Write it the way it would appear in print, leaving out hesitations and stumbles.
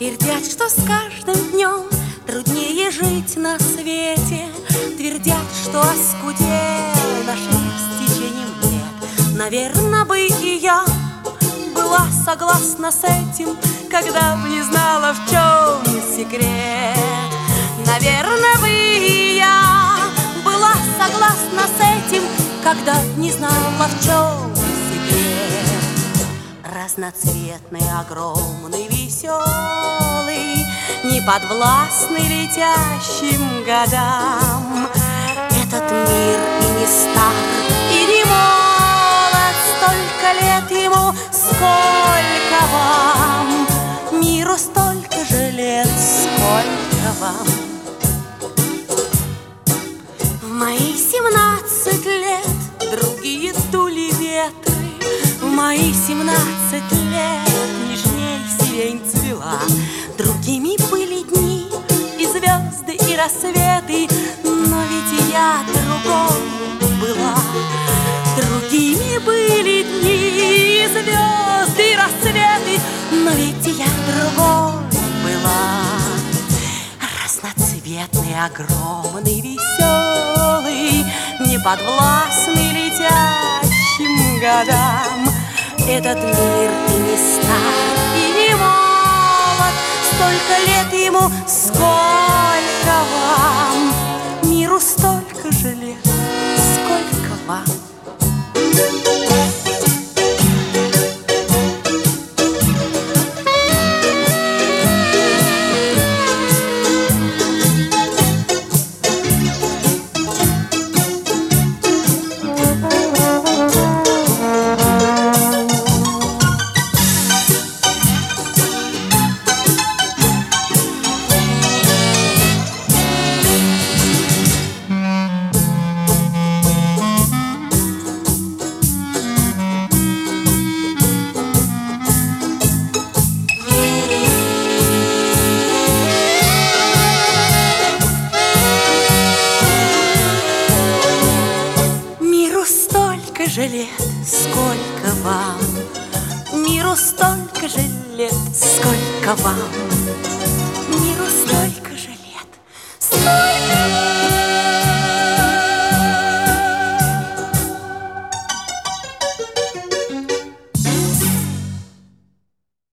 Твердят, что с каждым днем труднее жить на свете. Твердят, что оскудел наш мир с течением лет. Наверно, бы и я была согласна с этим, когда б не знала, в чем секрет. Наверно, бы и я была согласна с этим, когда б не знала, в чем секрет. Разноцветный, огромный, веселый, неподвластный летящим годам. Этот мир и не стар, и не молод, столько лет ему, сколько вам. Миру столько же лет, сколько вам. В мои 17 лет другие дули ветры. В мои 17 лет нежней сирень цвела. Другими были дни и звезды, и рассветы, но ведь я другой была. Другими были дни и звезды, и рассветы, но ведь я другой была. Разноцветный, огромный, веселый, неподвластный летящим годам. Этот мир и не стар, и не молод, столько лет ему, сколько вам. Миру столько же лет, сколько вам. Же лет, сколько вам. Миру столько же лет, сколько вам.